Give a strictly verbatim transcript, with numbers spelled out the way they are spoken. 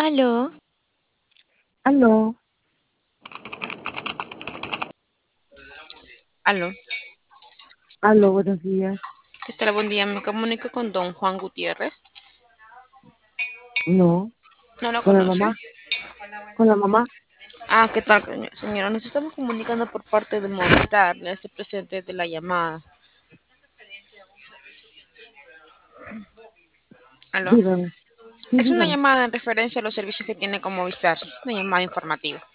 Aló, Aló, aló. aló, buenos días. ¿Qué tal? Buen día. Me comunico con don Juan Gutiérrez. No, ¿No lo con la conoce? mamá, con la mamá. Ah, ¿qué tal, señor- señora? Nos estamos comunicando por parte de Movistar. Le hace presente de la llamada. ¿Aló? Dígame. Sí, Es una dígame. llamada en referencia a los servicios que tiene con Movistar. Una llamada informativa.